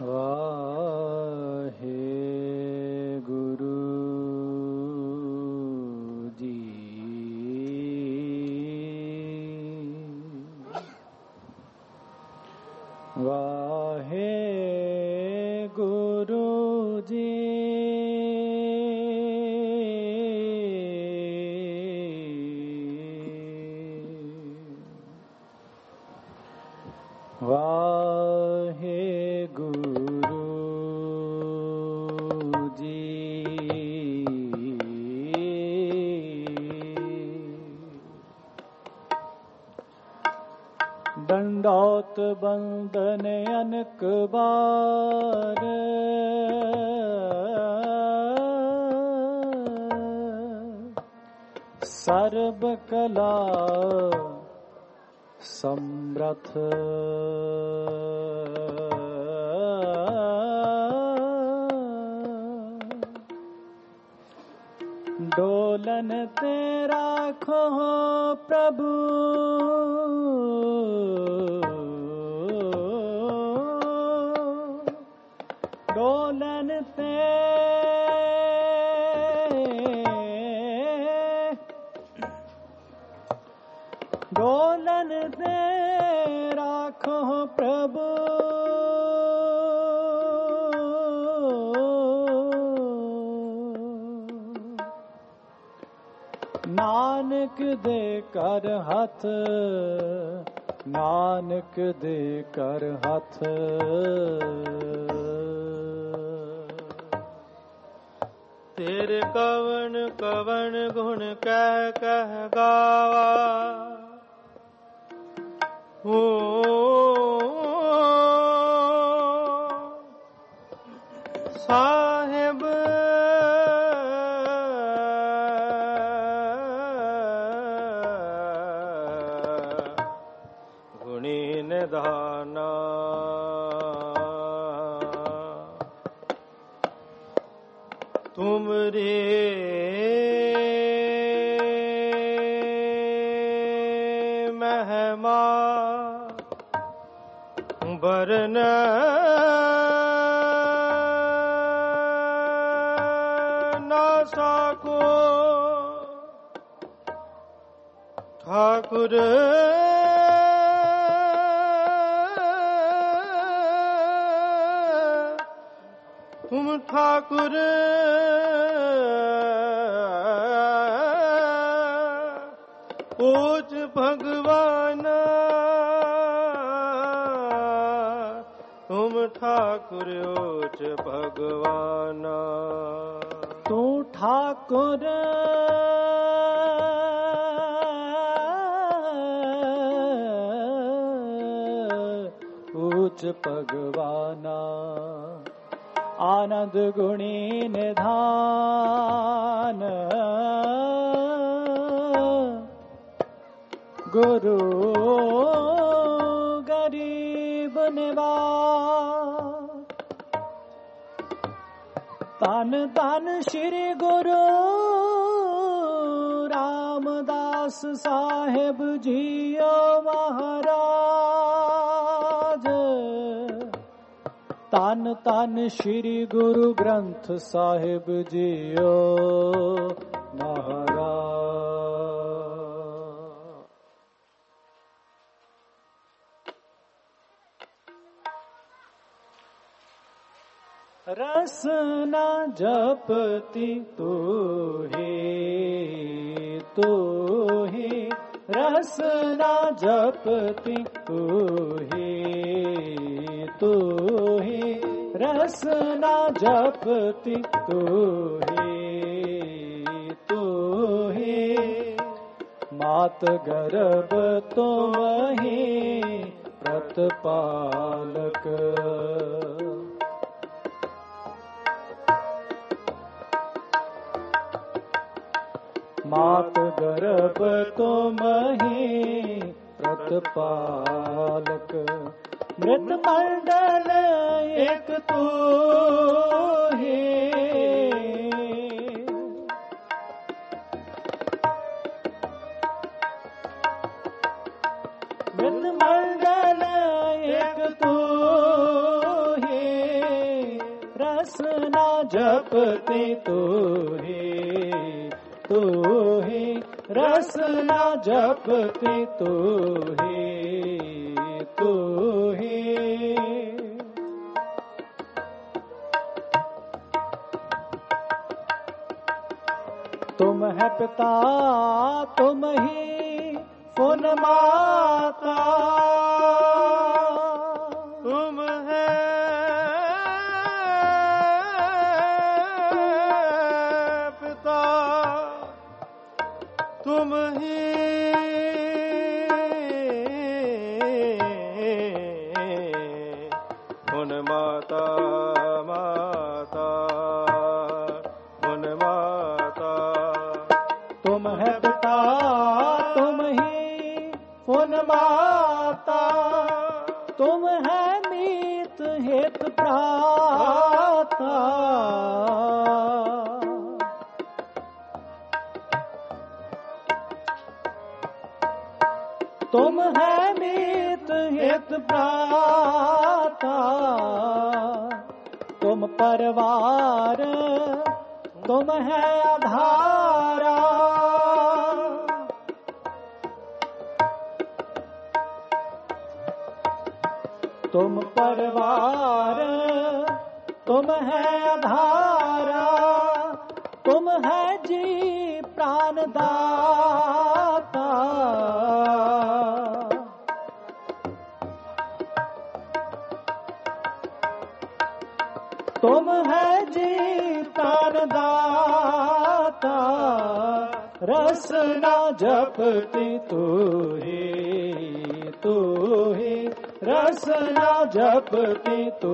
वाहे गुरु जी। वाहे गुरु जी। वाहे गुरु जी। दंडौत बंदन अनक बार, सर्व कला समर्थ। डोलन तेरा खो प्रभु, डोलन ते डोलन ते राखो प्रभु। नानक दे कर हथ, नानक दे कर हथ। तेरे कवन कवन गुण कह कह गावा, हो साहिब गुणी निधाना। तुमरे महिमा बरन ना साको ठाकुर। तुम ठाकुर ऊच भगवान, तुम ठाकुर ऊच भगवान। तू ठाकुर ऊच भगवाना। आनंद गुणी निधान, गुरु गरीब निवास। तन तन श्री गुरु रामदास साहेब जियो महाराज। तन तन श्री गुरु ग्रंथ साहिब जियो महाराज। रसना जपति तू ही रसना जपति तू ही रसना जपति तू ही। मात गर्भ तुम ही प्रतिपालक। मात गर्भ तुम ही प्रतिपालक। मृत मंडल एक तू ही, मृत मंडल एक तू ही। जपती तू ही रसना जपती तू ही। तुम है पिता तुम ही पुन माता, तुम है पिता तुम ही पुन माता माता पुन माता। तुम है पिता तुम ही पुन माता, तुम है मीत हित प्राता। तुम है मीत हित प्राता, तुम परवार तुम है आधारा। तुम परवार तुम है आधारा, तुम है जी प्राणदाता। तुम है जी प्राणदाता, रसना जपती तू ही रसना जपती तू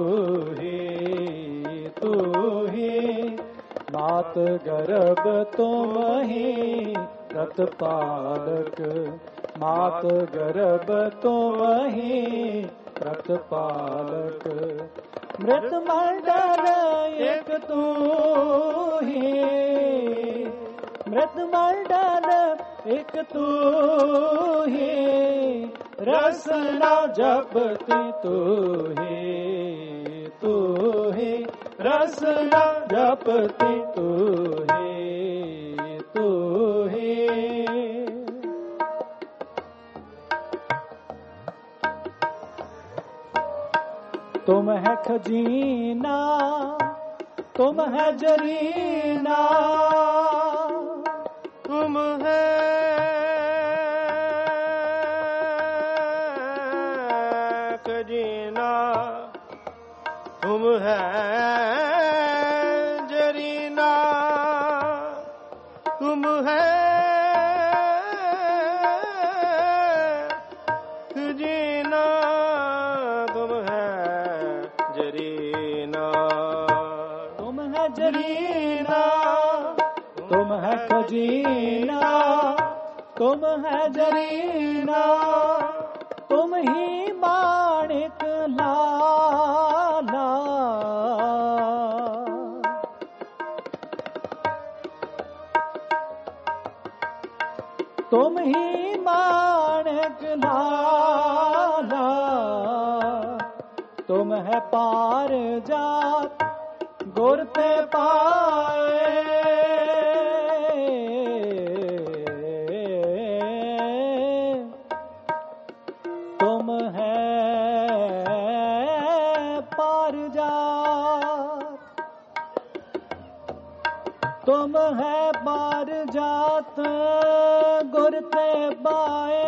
ही। मात गर्भ तुम ही प्रतिपालक, मात गर्भ तुम ही प्रतिपालक। मृत मंडल एक तू ही, मृत मंडल एक तू ही, रसना जपती तू ही रसना जपती तू ही। तुम है खजीना तुम है जरीना, तुम है खजीना तुम है जरीना, तुम है खजीना तुम है जरीना। तुम है जरीना तुम है खजीना, तुम है जरीना, तुम ही माणिक लाला। तुम ही माणिक लाला, तुम है पार जात गुर ते पाए। तुम है पार जात, तुम है पार जात गुर ते पाए।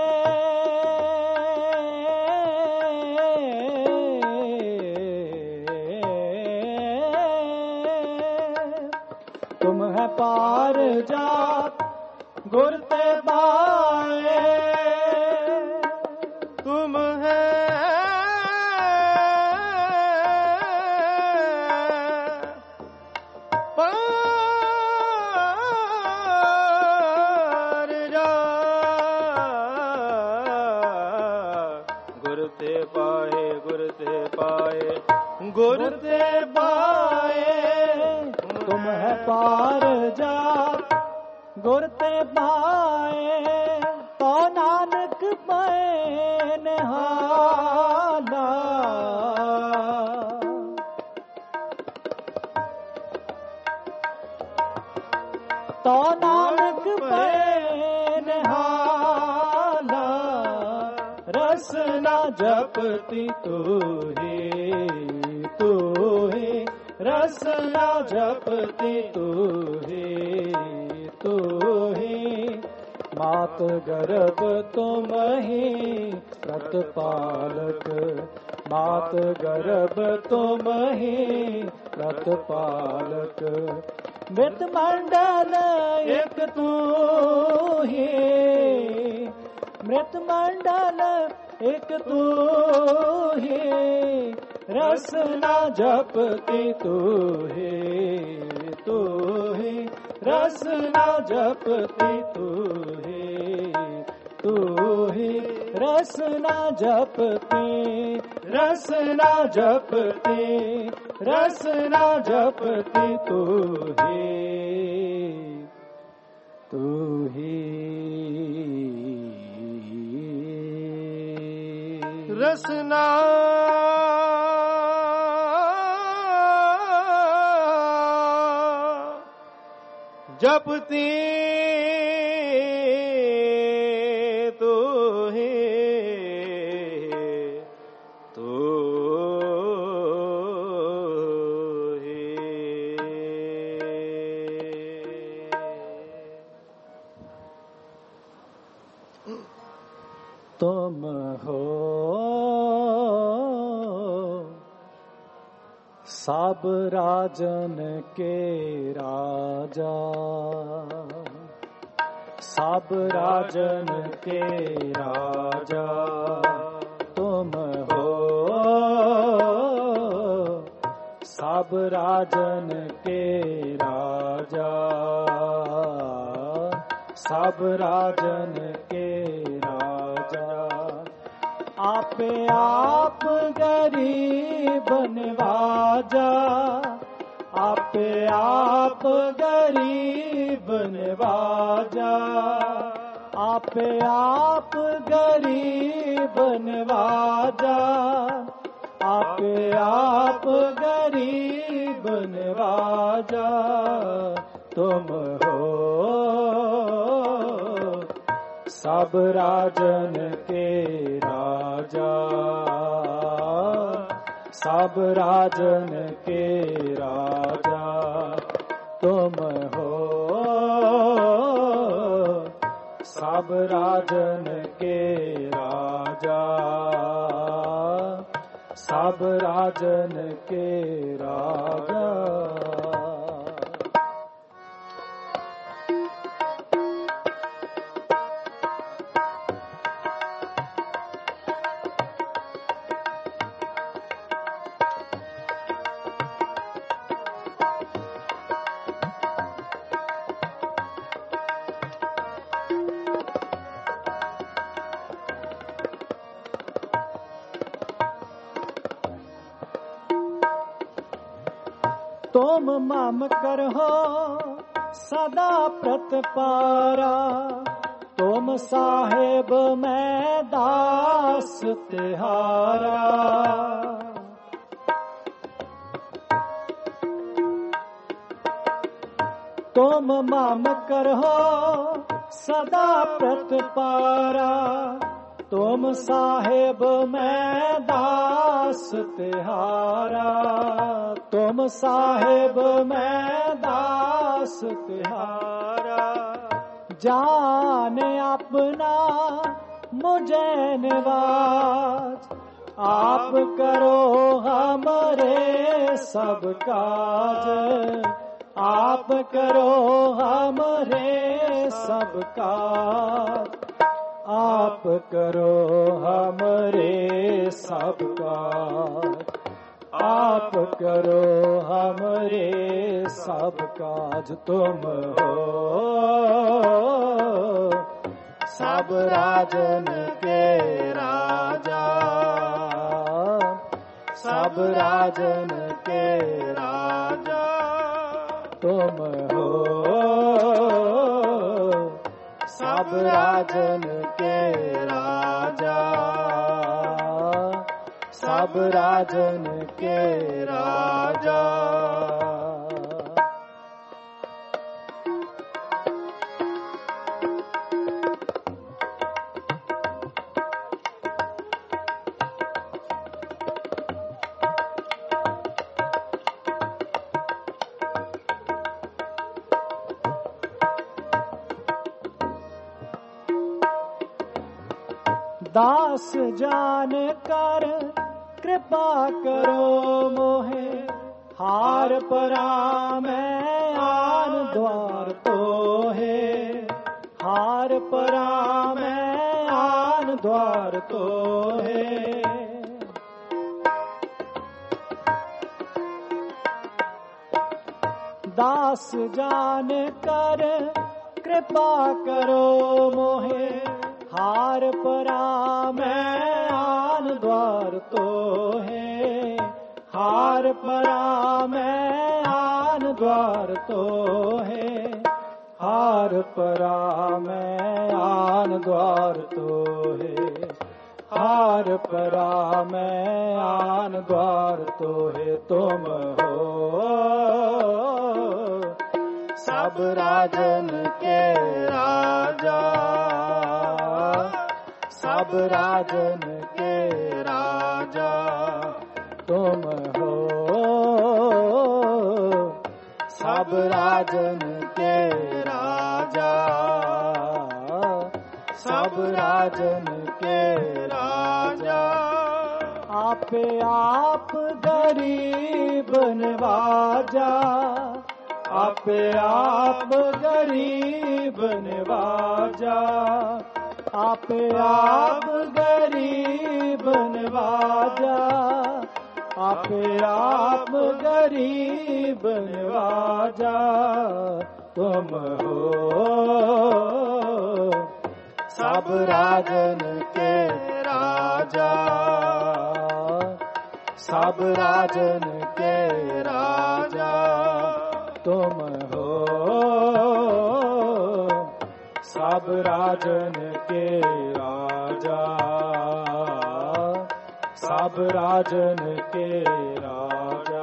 तुम है पार जात गुर ते पाए। तुम है पार जात गुर ते पाए गुर ते पाए गुर ते पाए। तुम है पार जात गुर ते पाए, तो नानक मैं निहाला। तो नानक पे निहाला, रसना जपती तू ही, रसना जपती तू ही। मात गर्भ तुम ही प्रतिपालक, मात गर्भ तुम ही प्रतिपालक। मृत मंडल एक तू ही, मृत मंडल एक तू ही, रसना जपती तू ही, रसना जपती तू ही, रसना जपती, रसना जपती, रसना जपती तू ही, रसना जपती तू ही, तुम हो सब राजन के राजा, सब राजन के राजा। तुम हो सब राजन के राजा, सब राजन के राजा। आपे आप गरीब नवाजा, आपे आप गरीब नवाजा, आपे आप गरीब नवाजा, आपे आप गरीब नवाजा। तुम हो सब राजन के राजा, सब राजन के राजा। तुम हो सब राजन के राजा, सब राजन के राजा। तुम मम करहो सदा प्रतिपारा, तुम साहेब मैं दास तिहारा। तुम मम करहो सदा प्रतिपारा, तुम साहेब मैं दास तिहारा। तुम साहेब मैं दास तिहारा। जाने अपना मुझे निवाज, आप करो हमरे सब काज, आप करो हमरे सब काज, आप करो हमरे सब काज, आप करो हमरे सब काज। तुम हो सब राजन के राजा, सब राजन के राजा। तुम हो सब राजन के राजा, सब राजन के राजा। दास जान कर कृपा करो मोहे, हार परा मैं आन द्वार तो है, हार परा मैं आन द्वार तो है। दास जान कर कृपा करो मोहे, हार परा मैं आन द्वार तो है, हार परा मैं आन द्वार तो है, हार परा मैं आन द्वार तो है, हार परा मैं आन द्वार तो है। तुम हो सब राजन के राजा, सब राजन के राजा, तुम हो सब राजन के राजा, सब राजन के राजा। आपे आप गरीब नवाजा, आपे आप गरीब नवाजा, आपे आप गरीब नवाजा, आपे आप गरीब नवाजा। तुम हो सब राजन के राजा, सब राजन के राजा, तुम हो सब राजन के राजा, सब राजन के राजा।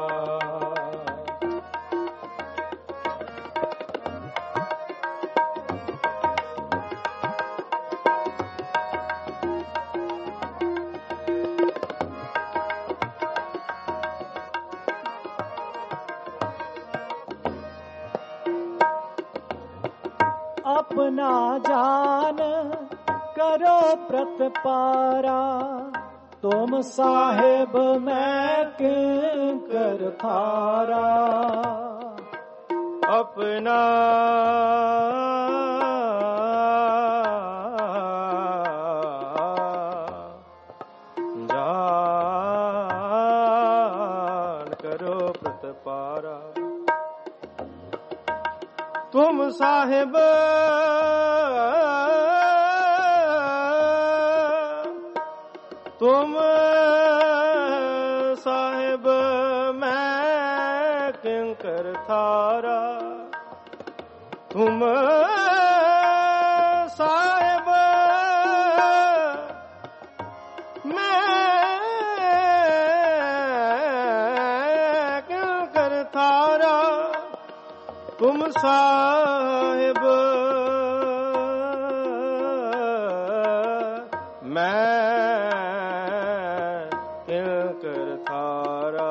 अपना जान करो प्रतपारा, तुम साहेब मैं किंकर थारा। अपना जान करो प्रतपारा, तुम साहेब तुम साहेब मैं किंकर थारा, तुम साहेब मैं किंकर थारा, तुम साहेब मैं किंकर थारा।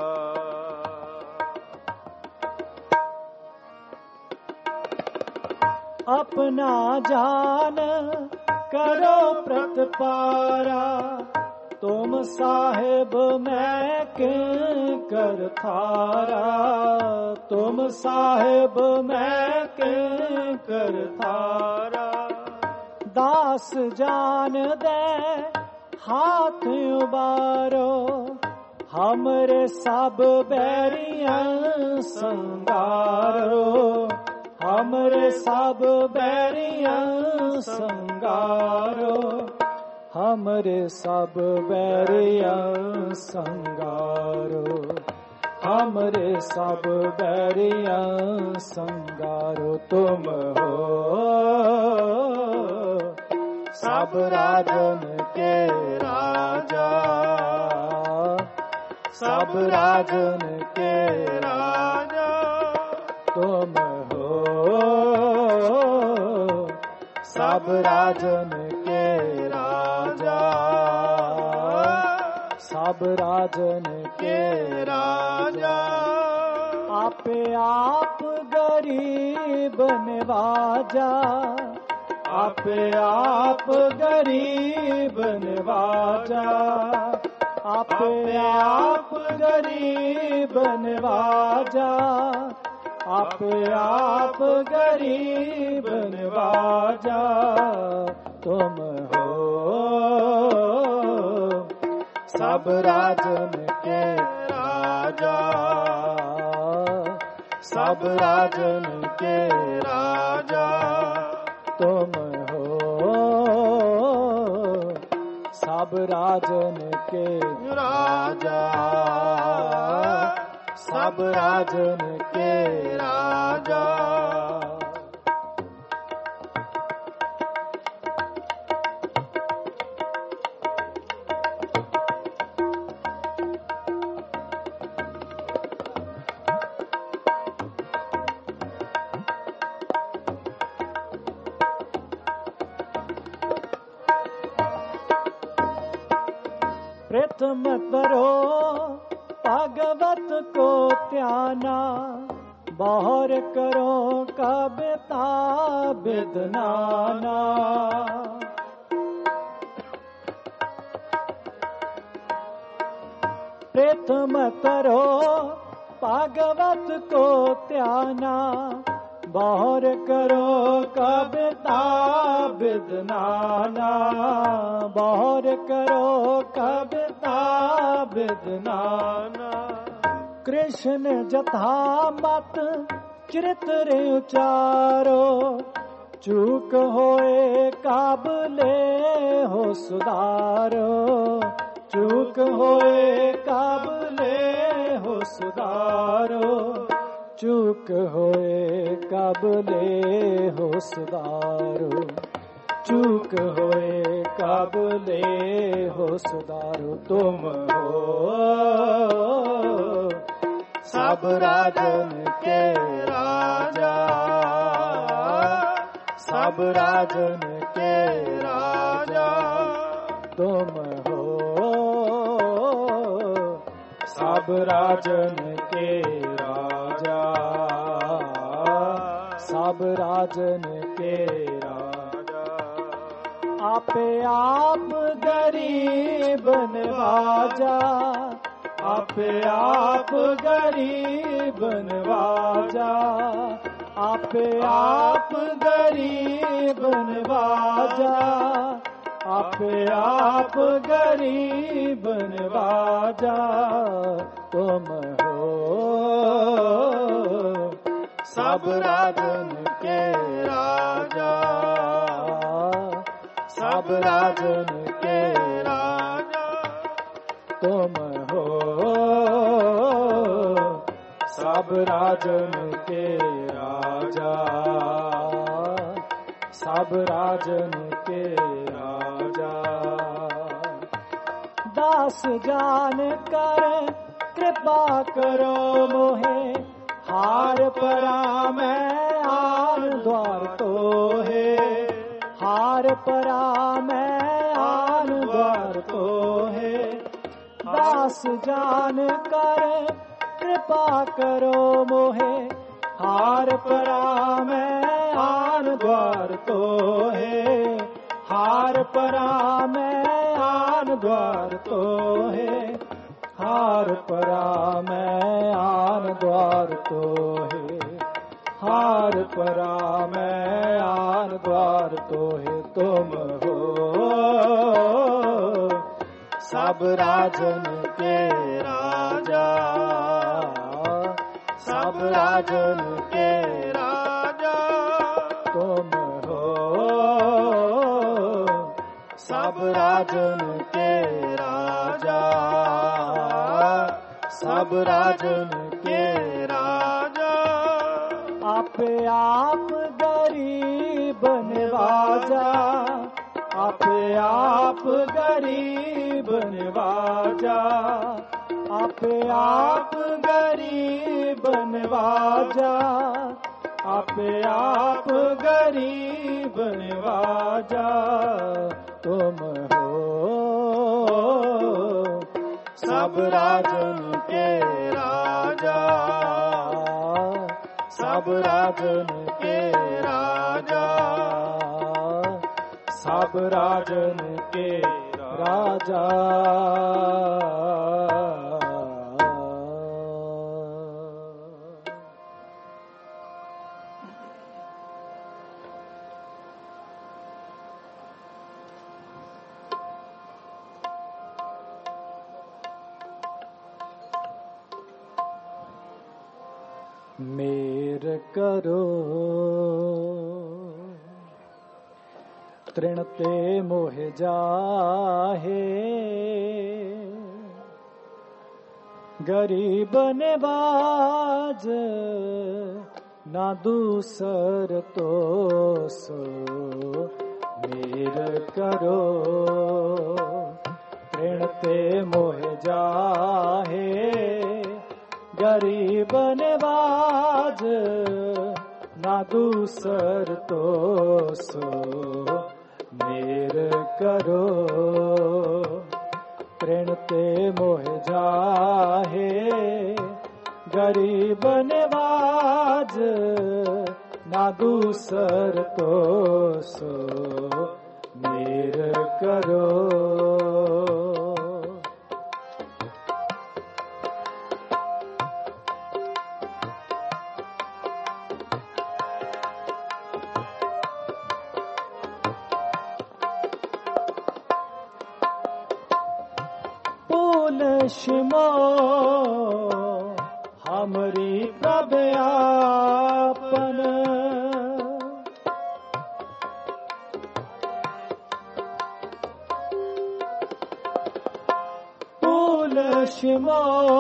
अपना जान करो प्रतपारा, तुम साहेब मैं किंकर थारा, तुम साहेब मैं किंकर थारा। दास जान दे हाथ उबारो, हमरे सब बैरियन संगारो, हमरे सब बैरियन संगारो, हमरे सब बैरियन संगारो, हमरे सब बैरियन संगारो। तुम हो सब राजन के राजा, सब राजन के राजा, तुम हो सब राजन के राजा, सब राजन के राजा। आपे आप गरीब नवाजा, आपे आप गरीब नवाजा, आपे आप गरीब नवाजा, आपे आप गरीब नवाजा। तुम हो सब राजन के राजा, सब राजन के राजा। तुम हो सब राजन के राजा, सब राजन के राजा। प्रथम करो भागवत को त्याना, बाहर करो कविता विदनाना। प्रथम करो भागवत को त्याना, बाहर करो कविता विदनाना, बाहर करो कविता विदनाना। कृष्ण जथा मत चरित्र उचारो, चूक होए काबले हो सुधारो, चूक होए काबले हो सुधारो, चूक होए काबले हो सुधारो, चूक होए काबले हो सुधारो। तुम हो सब राजन के राजा, सब राजन के राजा। तुम हो सब राजन के राजा, सब राजन के राजा। आपे आप गरीब नवाजा, आपे आप गरीब नवाजा, आपे आप गरीब नवाजा, आपे आप गरीब नवाजा। तुम हो सब राजन के राजा, सब राजन के राजा। तुम हो सब राजन के राजा, सब राजन के राजा। दास जान कर कृपा करो मोहे, हार परा मैं आन द्वार तो है, हार परा मैं आन द्वार तो है। दास जान कर कृपा करो मोहे, हार परा मैं आन द्वार तो है, हार परा मैं आन द्वार तो है, हार परा मैं आन द्वार तो है, हार परा मैं आन द्वार तो है। तुम हो सब राजन के राजा, सब राजन के राजा। तुम हो सब राजन के राजा, सब राजन के राजा। आपे आप गरीब नवाजा, आपे आप गरीब नवाजा, आपे आप गरीब नवाजा, आपे आप गरीब नवाजा। तुम हो सब राजन के राजा, सब राजन के राजा। सब राजन के राजा। मेर करो तृण ते मोह जाहे, गरीब नवाज ना दूसर तो सो। मेर करो तृण ते मोह जाहे, गरीब नवाज ना दूसर तो सो। मेर करो तृण ते मोह जाहे, गरीब नवाज ना दूसर तो सो। मेर करो शिमो हमरी प्रभ आपन, फूल शिमो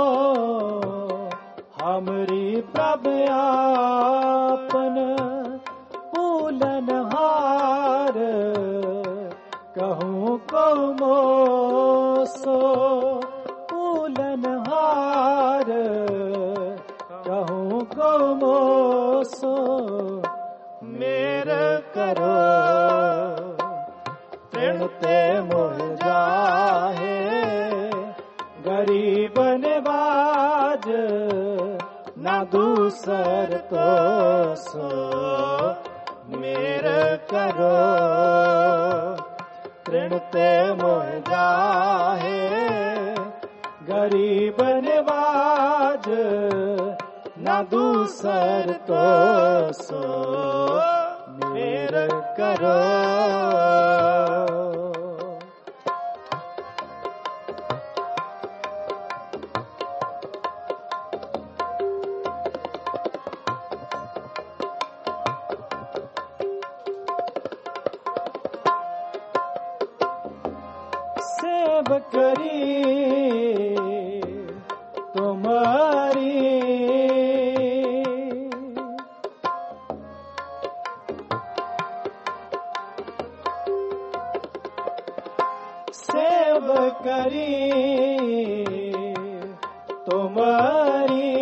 हमरी प्रभ आपन। फूलन हार कहूँ को मोसो, हार कहूँ को मोसो। मेर करो तृण ते मोह जाहे, गरीब नवाज ना दूसर तो सो। मेर करो तृण ते मोह जाहे, गरीब नवाज ना दूसर तो सो। मेर करो सेव करी तुम्हारी, सेव करी तुम्हारी।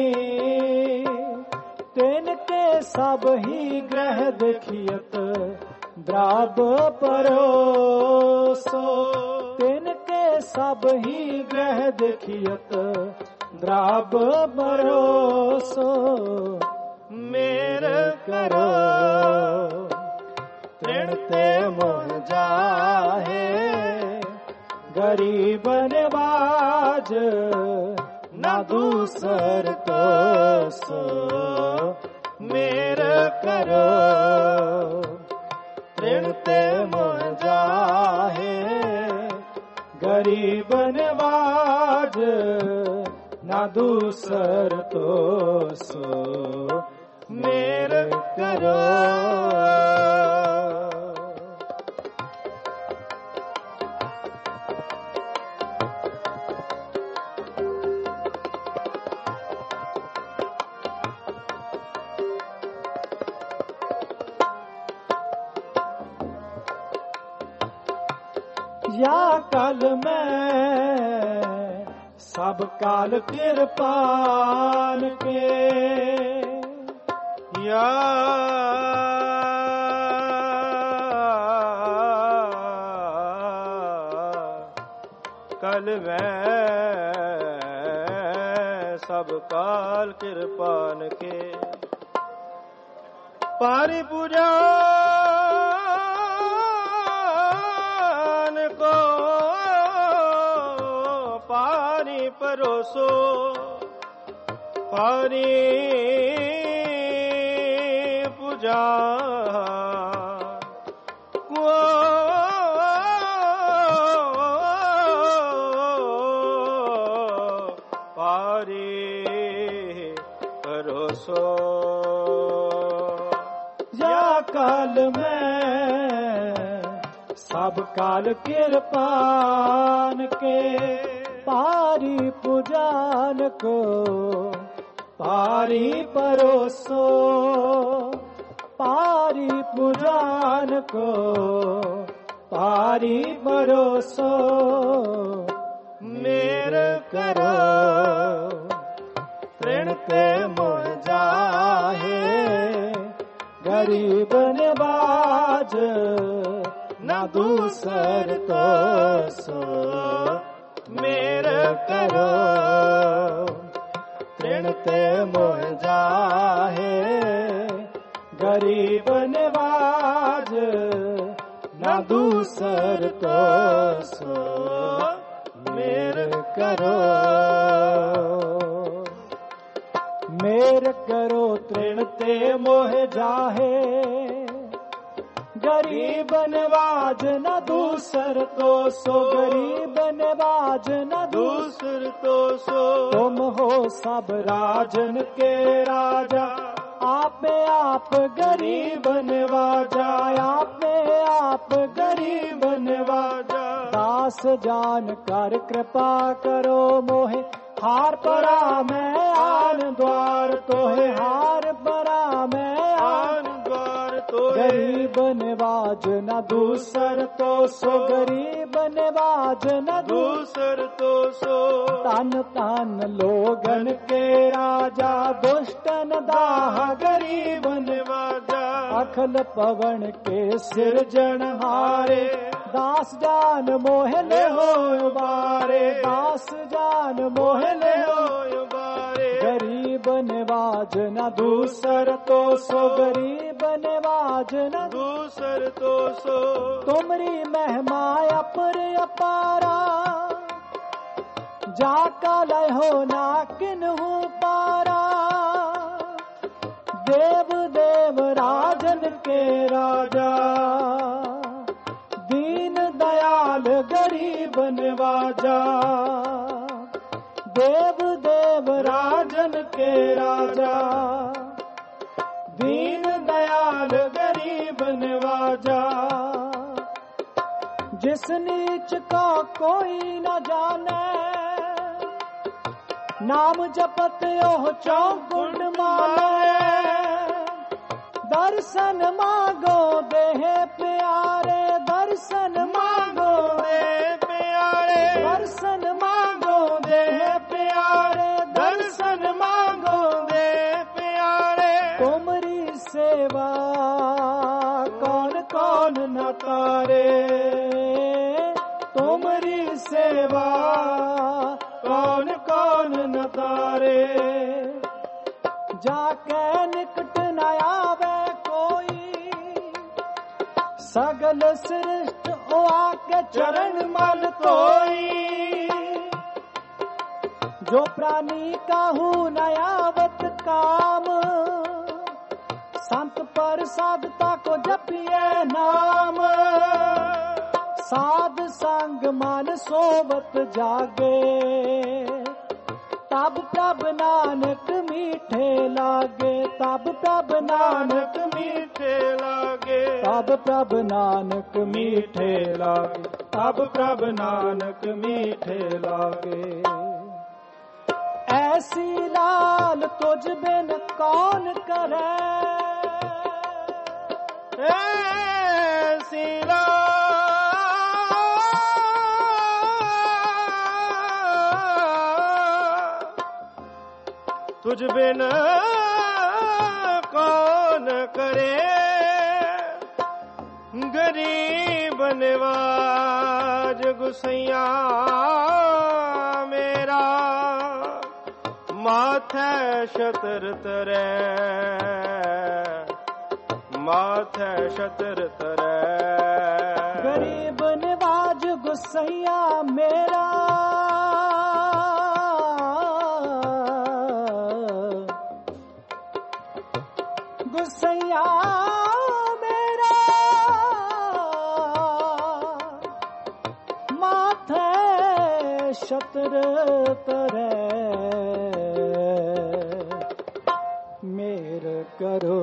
तिनके सब ही ग्रह देखियत द्राब परोसो। तिनके सब ही ग्रह देखियत द्राब परोसो। मेर करो तृण ते मोह जाहे, गरीब नवाज ना दूसर तो सो। मेर करो तृण ते मोह जाहे, गरीब नवाज ना दूसर तो सो। मेर करो या काल में सब काल कृपान के। या कल में सब काल कृपान के। पारी पूजा परोसो पारी पूजा पारी परोसो या काल में सब काल कृपान के पारी पूजान को पारी परोसो पारी पूजान को पारी परोसो मेर करो ऋण पे मोह जाहे गरीब नवाज ना दूसर तो सो मेर करो ऋण ते मोह जाहे गरीब नवाज ना दूसर तो सो मेर करो मेर करो तृण ते मोह जाहे गरीब नवाज न दूसर तो सो गरीब नवाज न दूसर तो सो तुम हो सब राजन के राजा आपे आप गरीब नवाजा आपे आप गरीब नवाजा दास जान कर कृपा करो मोहे हार परा मैं आन द्वार तोहे हार परा मैं आन द्वार तो गरीब नवाज न दूसर तो सो गरीब नवाज न दूसर तो सो तन तन लोगन के राजा दुष्टन दाह गरीब नवाजा अखल पवन के सिरजन हारे दास जान मोहले हो बारे दास जान मोहले हो बारे गरीब नवाज न दूसर तो सो गरीब नवाज न दूसर तो सो तुमरी महिमा अपर अपारा जाका लय हो ना किन्हू पारा देव देव राजन के राजा दीन दयाल गरीब नवाजा देव देव राजन के राजा दीन दयाल गरीब नवाजा जिस नीच का कोई न जाने नाम जपत ओह चौगुण माने दर्शन मांगो देह प्यारे दर्शन मांगो देह प्यारे दर्शन मांगो देह प्यारे दर्शन मांगो देह प्यारे तुमरी सेवा कौन कौन न तारे तुमरी सेवा कौन कौन न तारे जाके निकट न आवे कोई सगल सृष्ट ओ आके चरण मल तोई जो प्राणी काहू न आवत काम संत पर साधता को जपिए नाम साध संग मन सोबत जागे तब प्रभ नानक मीठे लागे तब प्रभ नानक मीठे लागे तब प्रभ नानक मीठे लागे तब प्रभ नानक मीठे लागे ऐसी लाल तुझ बिन कौन करे ऐसी लाल तुझ बिन कौन करे गरीब नवाज गुसैया मेरा माथे शतर तरे माथे शतर तरे गरीब नवाज गुसैया मेरा शत्र तरै मेर करो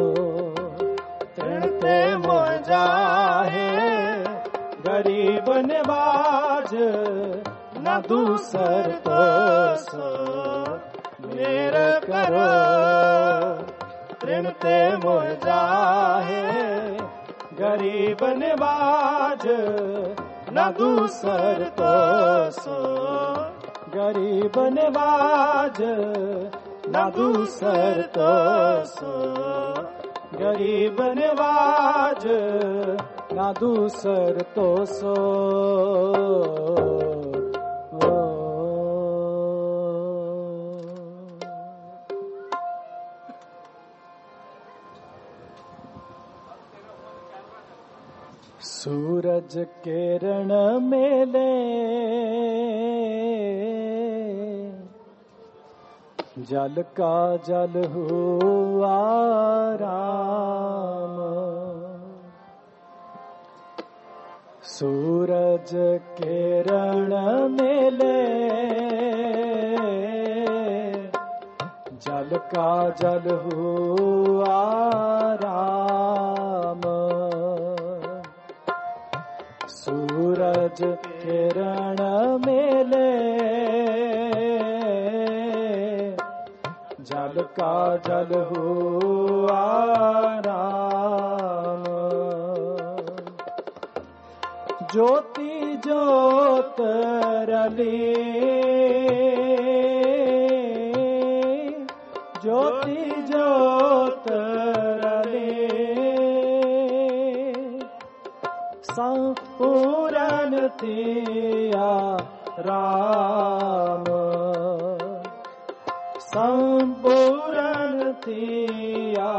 तृण ते मोह जाहे गरीब निवाज न दूसर तो सो मेर करो तृण ते मोह जाहे गरीब निवाज न दूसर तो सो गरीब निवाज न दूसर तो सो गरीब निवाज न दूसर तो सो सूरज किरण मेले जल का जल हुआ राम सूरज किरण मेले जल का जल हुआ राम सूरज किरण मेले जल का जल हुआ राम ज्योति ज्योत रली ज्योति ज्योत रली संपूर्ण तिया राम संपूर्ण तिया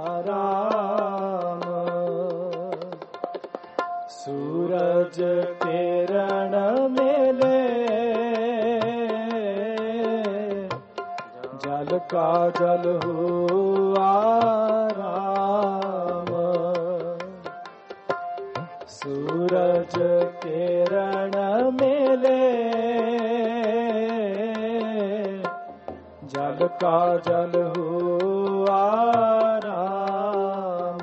राम सूरज किरण मेले जल का जल हुआ राम सूरज किरण मेले जल का जल हुआ राम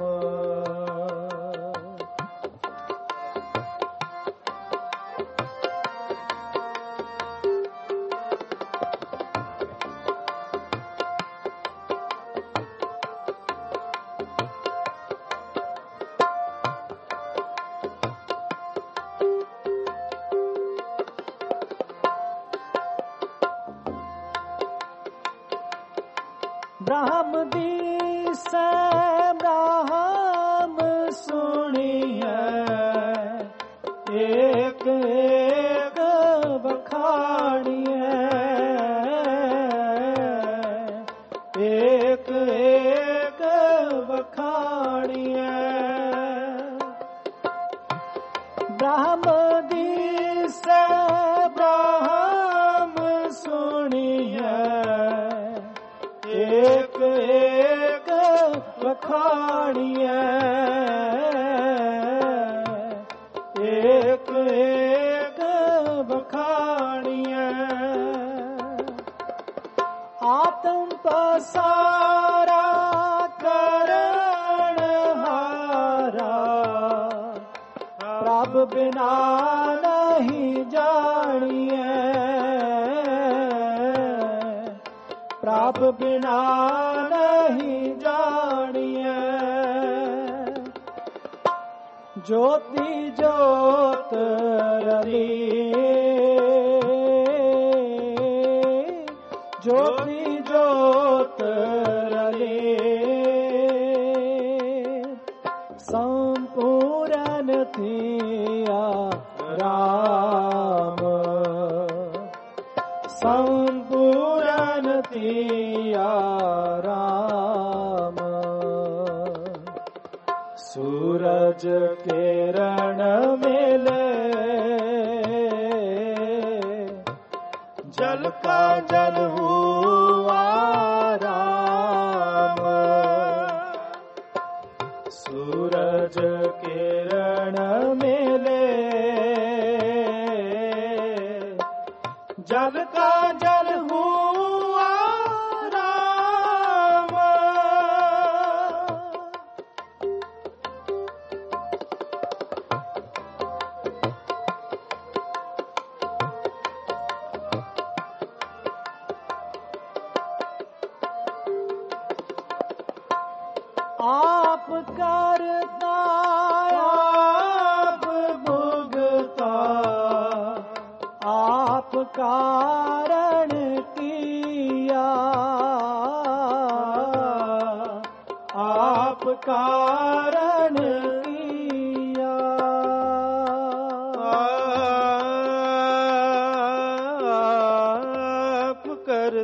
ब्रह्म दीस ब्रह्म सुनिए एक एक बखानिए एक एक बखानिए ब्रह्म दीस ब्रह्म सुनिए एक एक बखानिए एक एक बखानिए आत्म पसारा करण हारा प्रभ बिना नहीं जानिए प्रभ बिना नहीं जानिए ज्योति ज्योत रली ज्योति ज्योत रली संपूर्ण थिया राम संपूर्ण थिया राम सूरज किरण मेले जल का जल हुआ राम सूरज किरण मेले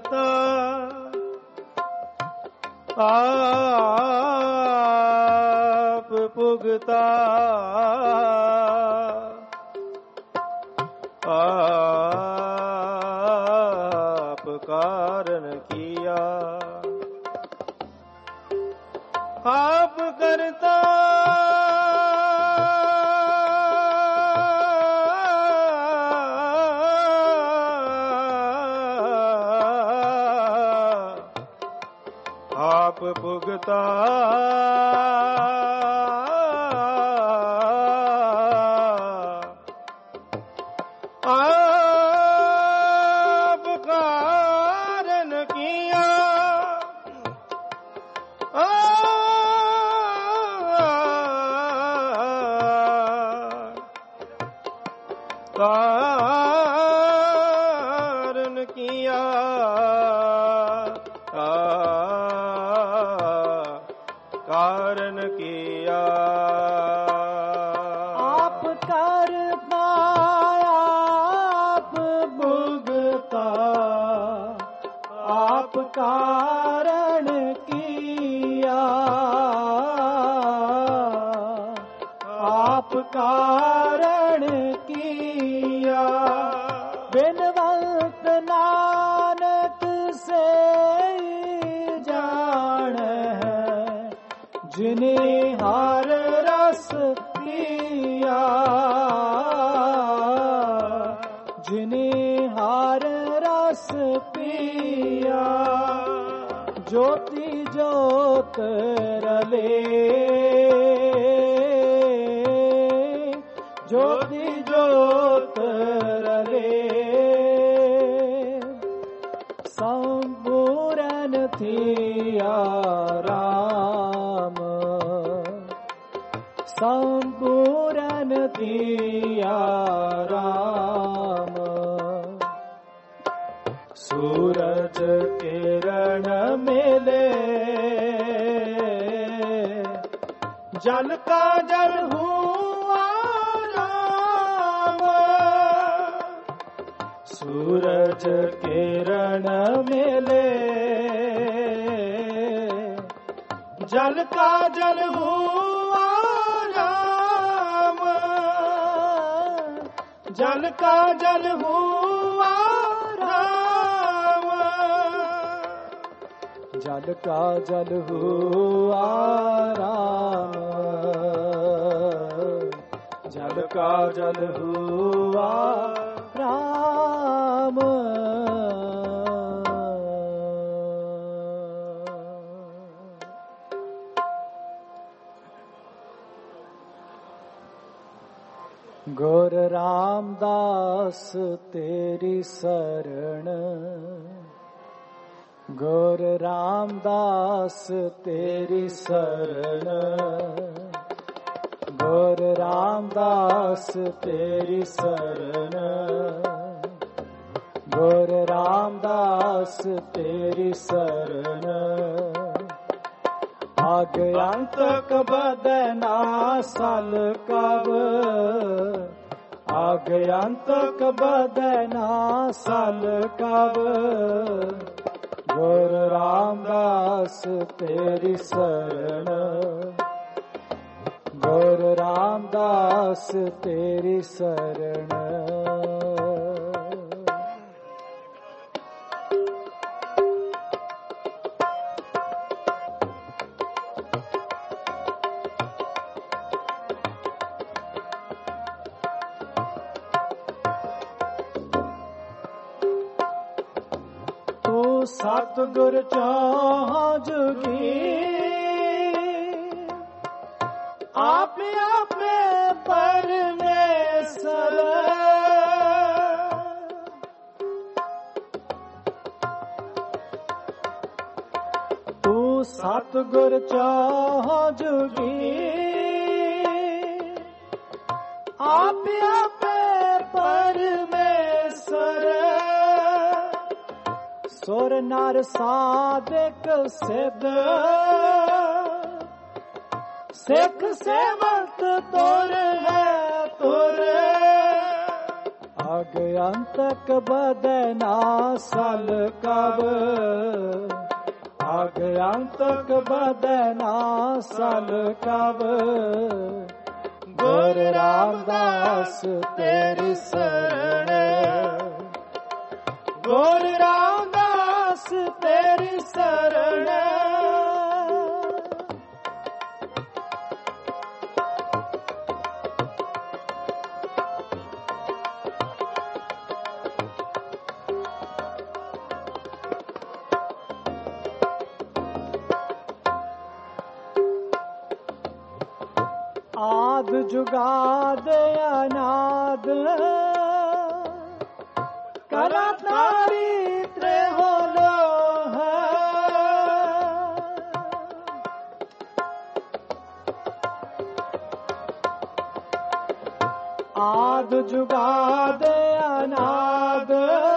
करता आप पुगता आप कारण किया आप करता आप पुगता आप कारण किया कारण किया कारण किया आप करता आप भुगता आप कारण किया आप कारण किया बिनवंत नानक से जान है जिन्हें हर रस पिया जिन्हें हर रस पिया ज्योति ज्योत रले ज्योति ज्योत रले संपूर्ण थिया राम संपूर्ण थिया राम सूरज किरण मिले जल का जल हुआ राम सूरज किरण मिले जल का जल हुआ राम जल का जल हुआ राम जल का जल हुआ राम जल का जल हुआ राम गुर रामदास तेरी शरण गुर रामदास तेरी शरण गुर रामदास तेरी शरण गुर रामदास तेरी शरण आगंतक बदना सल कब आगंतक बदना सल कब गुर रामदास तेरी शरण गुर रामदास तेरी शरण सतगुर चाह जुगी आप आपे परमेश्वर तू सतगुर चाह जुगी आप आपे परमेश्वर सुर नर साधिक सिद्ध सिख सेवक तुर है तुर आगंतक बदना सल कब, आगंतक बदना सल कब, गुरु रामदास तेरी शरण, गुरु रामदास तेरी शरण। आद जुगाद अनाद कला तारी त्रे होलो है, आद जुगाद अनाद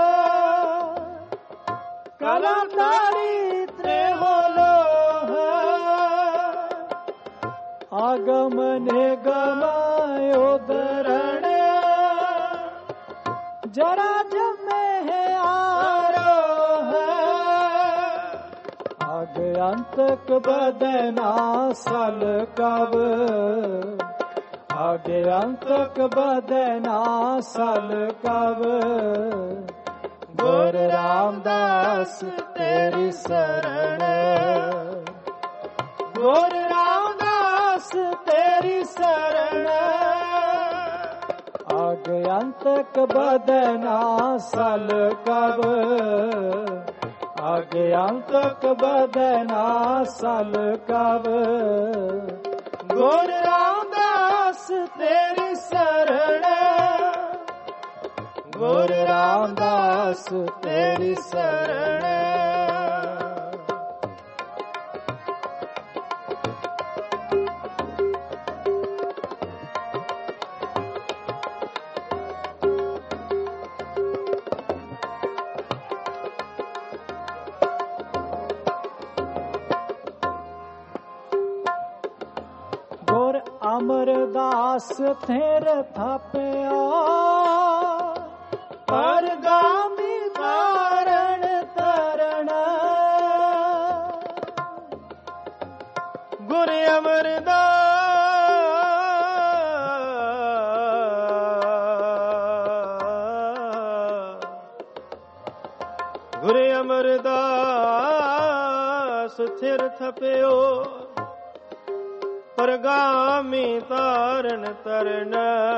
कला तारी त्रे होलो है, आगम निगम उदरण जरा जमे है आरोह, आगंतक बदना सल कब, आगंतक बदना सल कब, गुरु रामदास तेरी शरण, गुरु रामदास तेरी शरण। आगंतक बदना सल कब, आगंतक बदना सल कब, गुरु रामदास तेरी शरण, गुरु रामदास तेरी शरण। अमरदास थेर थापिया परगामी कारण तरण, गुरु अमरदास, गुरु अमरदास थिर थपियो परगामी तारण तरण,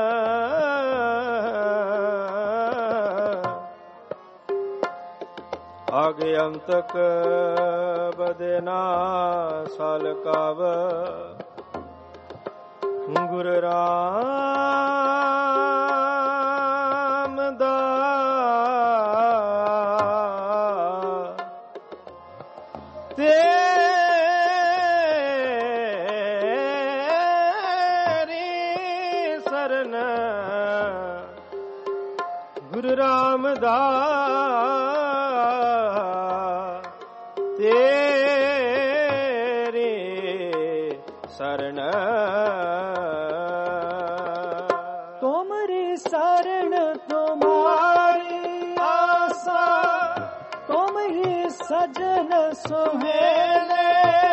आगंतक बदना सल कब, गुरु रामदास गुरु रामदास तेरी शरण, तुमरी शरण तुम्हारी आशा, तुम ही सजन सुहेले,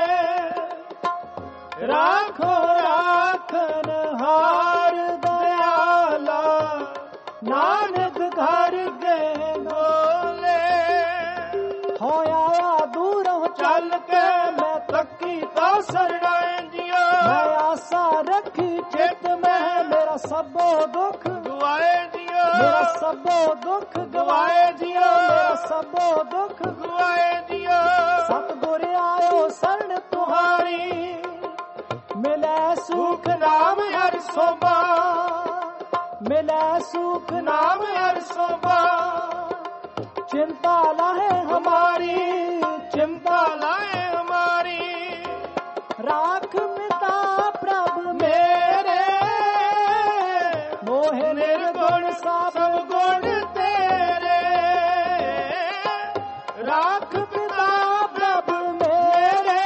राखो राखन हार दयाला, नानक घर के बोले, होया दूरों चल के मैं तकी तो शरणाइया, मैं आशा रखी चित में मेरा सबो दुख गवाए दियो, मेरा सबो दुख गवाए दियो, मेरा सबो दुख गवाए दियो। सतगुरु आयो शरण तुम्हारी, मिले सुख नाम हर सोबा, मिले सुख नाम हर सोबा, चिंता लाए हमारी, चिंता लाए हमारी, राख पिता प्रभु मेरे, मोह निर्गुण सब गुण तेरे, राख पिता प्रभु मेरे,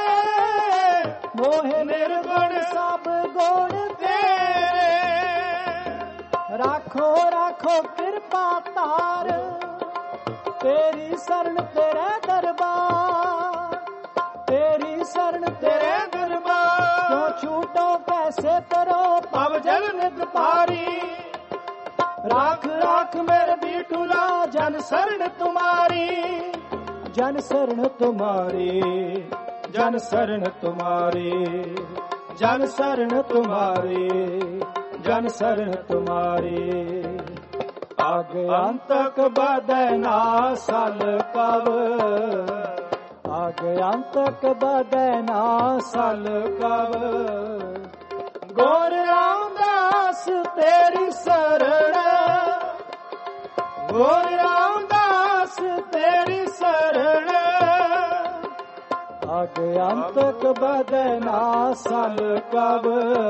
मोह निर्गुण सब गुण तेरे, राखो राखो कृपा कृपा तार, तेरी शरण तेरे दरबार, तेरी शरण तेरे दरबार। क्यों छूटो कैसे करो पव जल नित पारी, राख राख मेरे बिटूला जन शरण तुम्हारी, जन शरण तुम्हारी, जन शरण तुम्हारी, जन शरण तुम्हारी, जन शरण तुम्हारी। आगंतक बदना सल कब, आगंतक बदना सल कब। गोर रामदास तेरी शरण, गोर रामदास तेरी शरण। आगंतक बदना सल कब,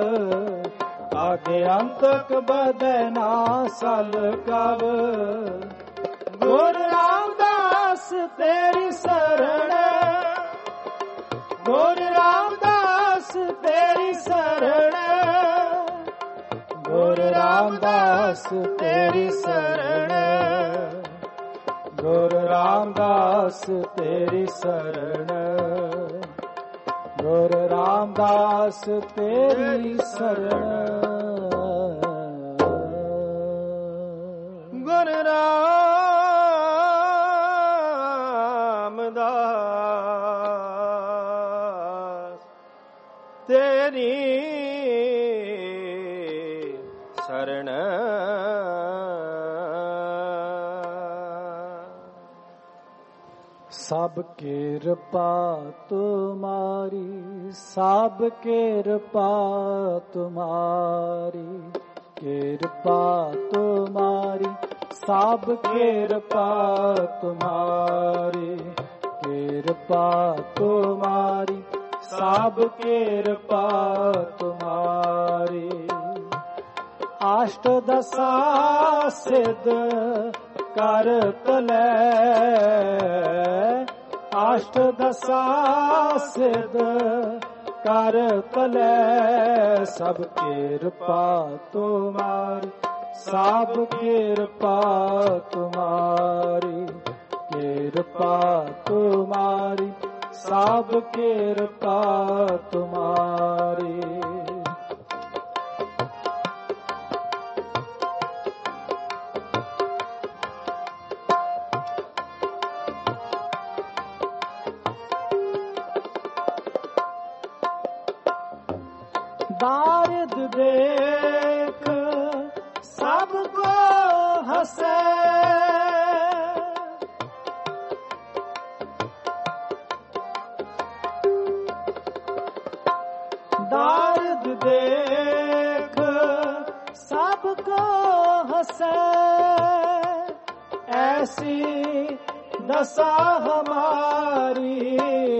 आगंतक बदना सल कब। गुरु रामदास तेरी शरण, गुरु रामदास तेरी शरण, गुरु रामदास तेरी शरण, गुरु रामदास तेरी शरण, गुरु रामदास तेरी शरण। गुरु रामदास तेरी शरण। सब कृपा तुम्हारी, सब कृपा तुम्हारी, कृपा तुम्हारी, सब कृपा तुम्हारी, कृपा तुम्हारी, सब कृपा तुम्हारी। अष्टदशा सिद्ध करत ले, अष्टदशा सिद्ध करत ले। सब कृपा तुम्हारी, सब कृपा तुम्हारी, कृपा तुम्हारी, सब कृपा तुम्हारी। दारिद देख सबको हंसे, दारिद देख सबको हंसे। ऐसी दशा हमारी,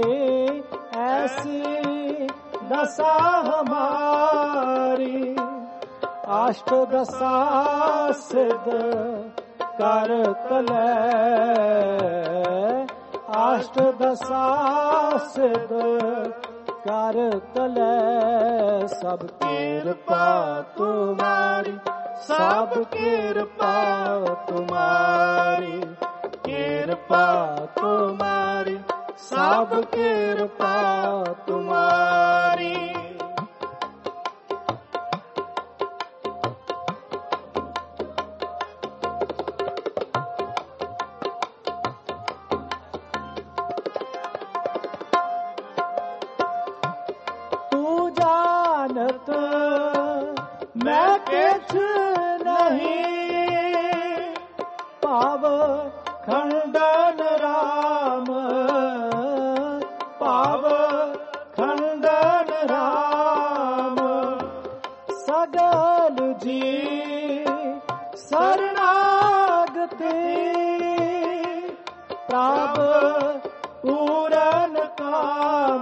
ऐसी दशा हमारी। अष्टदशा सिद्ध करत ले, अष्टदशा सिद्ध करत ले। सब कृपा तुम्हारी, सब कृपा तुम्हारी, कृपा तुम्हारी, सब कृपा तुम्हारी। तू जानत मैं किछ नहीं, पाव खंडन राम, पाव खंडन राम। सगल जी शरणागति, प्राप पूरन काम,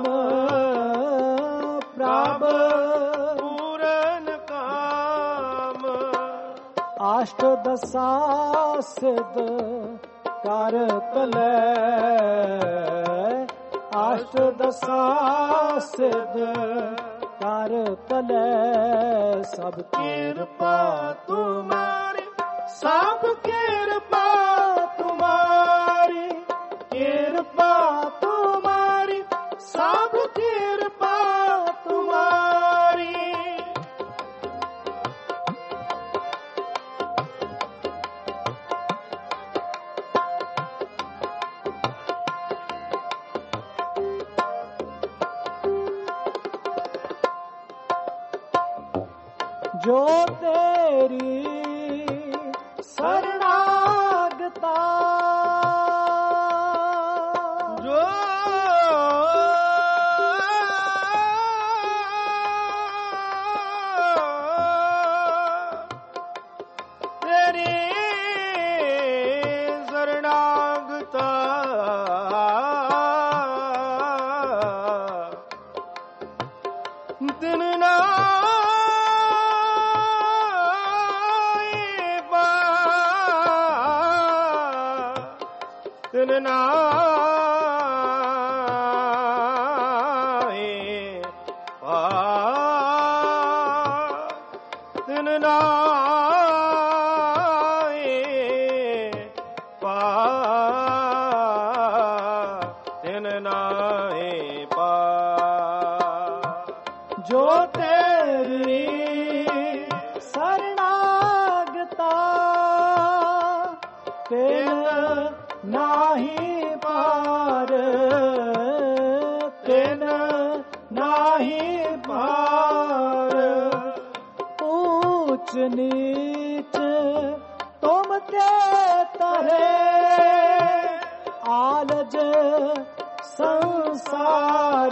प्राप पूरन काम। अष्टदशा सिद्ध करत ले, अष्टदशा सिद्ध करत ले। सब कृपा तुम्हारी, सब कृपा तुम्हारी, कृपा तुम्हारी, सब कृपा तुम्हारी। जो तेरी शरणागता, जो तेरी शरणागता, दिन ना दिन नाए पा, दिन नाए पा, दिन नाए पा। जो तेरी शरणागता, तेन नाही पार, तेन नाही पार। ऊंच नीच तुम के तरे, आलज संसार,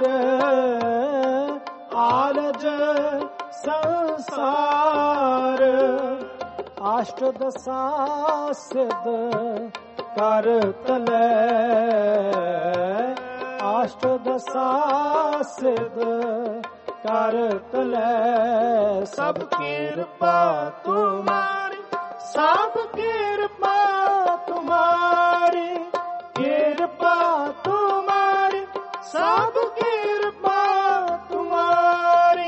आलज संसार। अष्टदशा सिद्ध कर तले, अष्टदशा सिद्ध कर तले। सब कृपा तुम्हारी, सब कृपा तुम्हारी, कृपा तुम्हारी, सब कृपा तुम्हारी।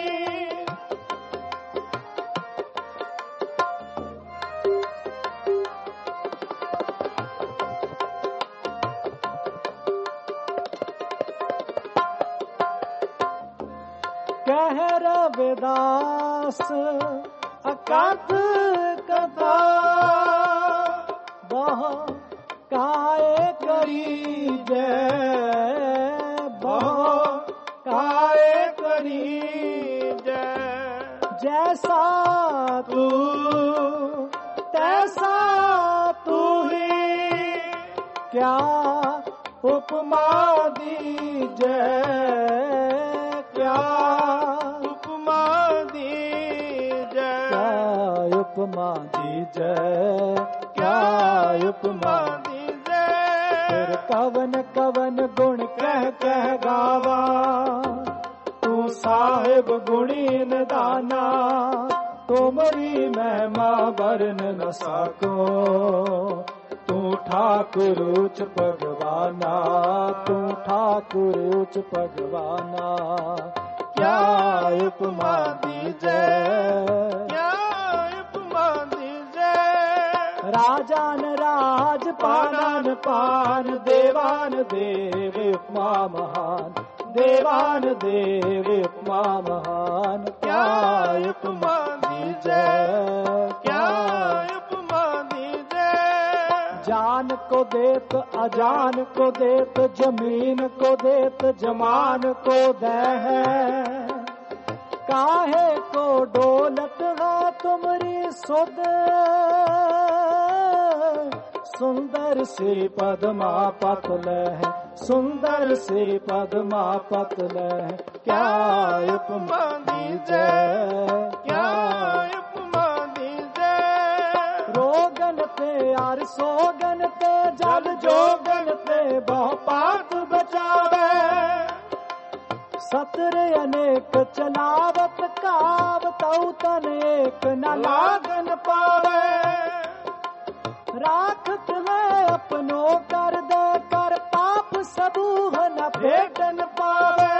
कह रविदास अकथ कथा, वह काए करी जय, वह काए करी जय। जैसा तू तैसा तू ही, क्या उपमा दीजे, क्या उपमा दीजे, क्या उपमा दीजे, क्या उपमा दीजे। फिर कवन कवन गुण कह कह गावा, तू साहिब गुणी निदाना। तुमरी महिमा वर्ण न साको, तू ठाकुर उच भगवाना, तू ठाकुर उच भगवाना। क्या उपमा दीजे, क्या उपमा दीजे। राजान राज पानान पान, देवान देव उपमा महान, देवान देव उपमा महान। क्या उपमा दीजे, क्या उपमा दीजे। जान को देत अजान को देत, जमीन को देत जमान को दे है। काहे को डोलत है तुमरी सुध, सुंदर श्री पद्मा पतल है, सुंदर श्री पद्मा पतल है। क्या उपमा दीजे, क्या उपमा दीजे। रोगन पे यार सोगन पे, जल जोगन पे बहु पाप बचावे। सतर अनेक चलावत कावत, तनेक न लागन पावे। राखत है अपनो कर दे कर, पाप सबूह न भेटन पावे।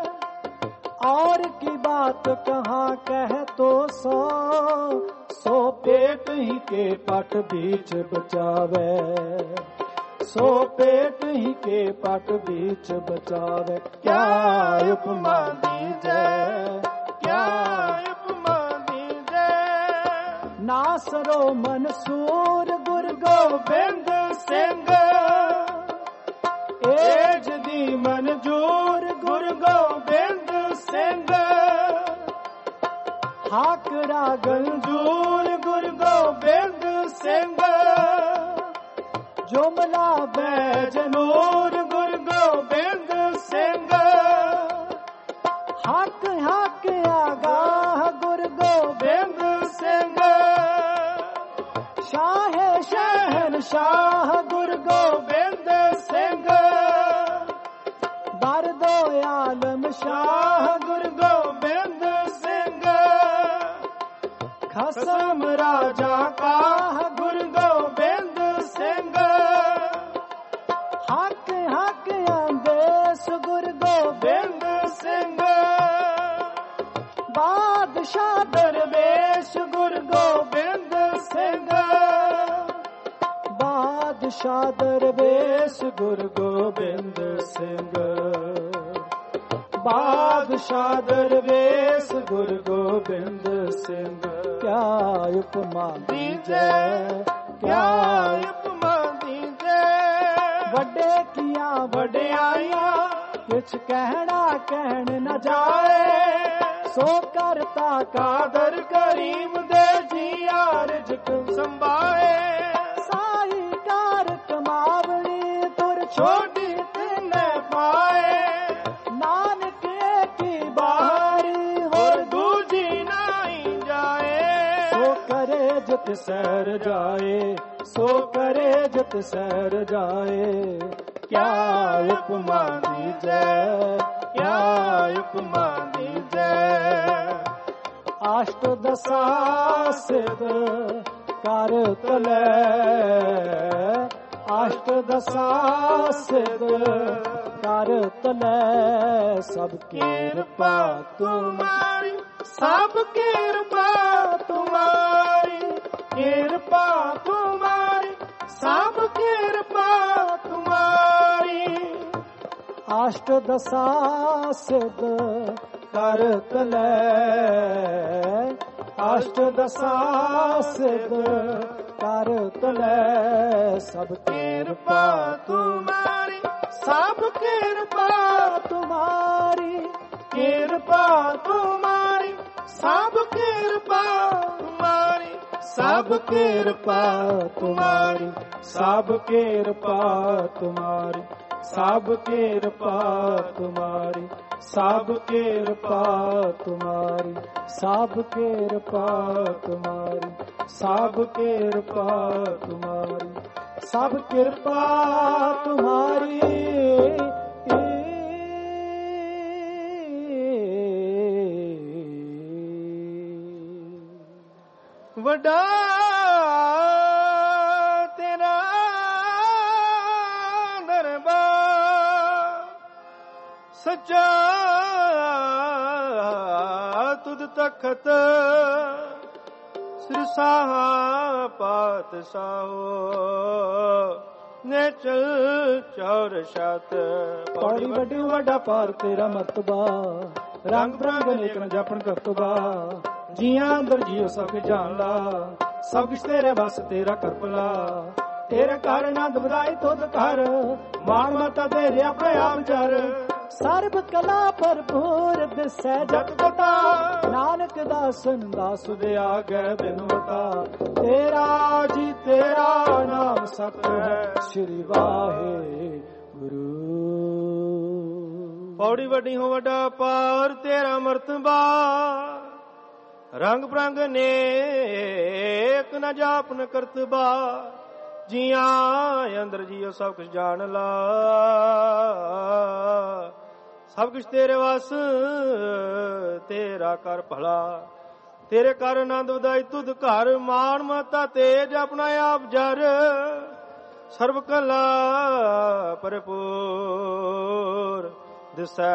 और की बात कहाँ कह तो सो पेट ही के पट बीच बचावे, सो पेट ही के पट बीच बचावे। क्या उपमा दीजे, क्या उपमा दीजे। नासरो मंसूर गुरु गोबिंद सिंह, एज दी मंजूर गुरु गोबिंद सिंह। हाकरा गंजूर गुरु गोबिंद सिंह, जुमला बैजनूर गुरु गोबिंद सिंह। हक हक आगाह गुरु गोबिंद सिंह, शाह शहनशाह गुरु गोबिंद सिंह। दर्दो आलम शाह गुरु गोबिंद सिंह, खसम राजा का गुरु गोबिंद सिंह। हक हक आदेश गुरु गोबिंद सिंह, बादशाह दरवेश गुरु गोबिंद सिंह। बादशाह दरवेश गुरु गोबिंद सिंह, बादशाह दरवेश गुरु गोबिंद सिंह। क्या उपमा दीजे, क्या उपमा दीजे। वड्डे किया वड्डियाइयां, कुछ कहना कहन न जाए। सो करता कादर करीम दे जी अर्ज संभाए। साई कार कमावली तुर छोटी तिने पाए, नानक की बाहरी और दूजी नहीं जाए। सो करे जत सैर जाए, सो करे जत सैर जाए। क्या उपमा दीजे, क्या उपमा दीजे। अष्ट दशा सिद्ध कर तले, अष्ट दशा सिद्ध कर तले। सब कृपा तुम्हारी, सब कृपा तुम्हारी, कृपा तुम्हारी, सब कृपा तुम्हारी। अष्ट दशा सिद्ध कर तले, अष्ट दशा सिद्ध कर तले। सब कृपा तुम्हारी, सब कृपा तुम्हारी, कृपा तुम्हारी, सब कृपा तुम्हारी, सब कृपा तुम्हारी, सब कृपा तुम्हारी, सब कृपा तुम्हारी, सब कृपा तुम्हारी, सब कृपा तुम्हारी, सब कृपा तुम्हारी, सब कृपा तुम्हारी। वड्डा तेरा दरबार, सच्चा तुद तखत। सिरसाह पातशाहो, ने चल चौर छत। पौड़ी वड्डी वड्डा पार तेरा मर्तबा, रंग बिरंग नेक न जपन करतबा। जियां अंदर जियो सब जान ला, सब कुछ तेरे बस तेरा कर भला। तेरे घर आनंद बधाई तुद कर, मान माता तेरे अपने आप चर। सर्ब कला भरपूर दिसै जत कथा, नानक दासन दास दे आगे बिन बता। तेरा जी तेरा नाम सत है, श्री वाहे गुरु। पौड़ी वड्डी हो वड्डा पार तेरा मर्तबा, रंग बिरंग नेक न जापन करतबा। जिया अंदर जियो सब कुछ जान ला, सब कुछ तेरे वास तेरा कर भला। तेरे कर आनंद वधाई तुद घर, मान माता तेज अपना आप जर। सर्व कला भरपूर दिसै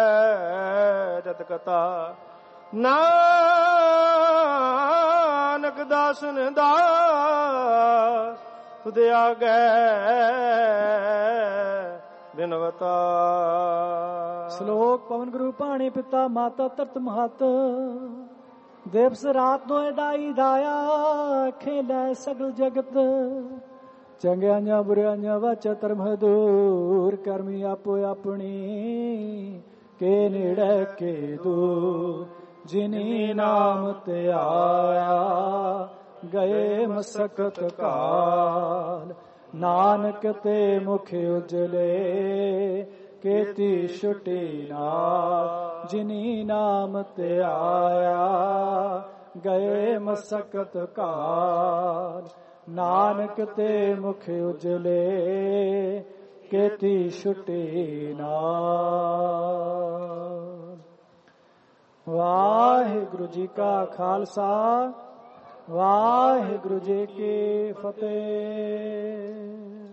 जत कथा, नानक ਨਾਨਕ ਦਾਸਨ ਦਾਸ ਤੁਧ ਆਗੈ ਬਿਨਵਤਾ। ਸ਼ਲੋਕ ਪਵਨ ਗੁਰੂ ਭਾਣੇ ਪਿਤਾ ਮਾਤਾ ਧਰਤ ਮਹਤ ਦਿਵਸ ਰਾਤ ਦੋਇ ਦਾਈ ਦਾਇਆ ਖੇਲੇ ਸਗਲ ਜਗਤ ਚੰਗਿਆਈਆਂ ਬੁਰਿਆਈਆਂ ਵਾਚਾ ਧਰਮ ਦੂਰ ਕਰਮੀ ਆਪੋ ਆਪਣੀ ਕੇ ਨੇੜੇ ਕੇ ਦੂਰ ਜਿਨੀ ਨਾਮ ਤੇ ਆਇਆ ਗਏ ਮਸਕਤ ਕਾਲ ਨਾਨਕ ਤੇ ਮੁਖ ਉਜਲੇ ਕੀਤੀ ਛੁਟੀ ਨਾਲ ਜਿਨੀ ਨਾਮ ਤੇ ਆਇਆ ਗਏ ਮਸਕਤ ਕਾਲ ਨਾਨਕ ਤੇ ਮੁਖ ਉਜਲੇ ਕੀਤੀ ਛੁਟੀ ਨਾਲ। ਵਾਹਿਗੁਰੂ ਜੀ ਕਾ ਖਾਲਸਾ ਵਾਹਿਗੁਰੂ ਜੀ ਕੀ ਫਤਿਹ।